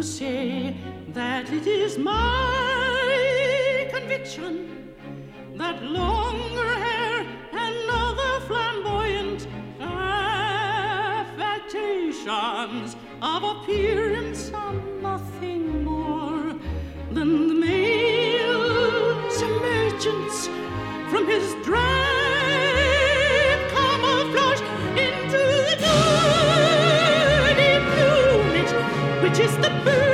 say that it is my conviction that longer hair and other flamboyant affectations of appearance are nothing more than the male's emergence from his drab camouflage into the dirty plumage, which is the bird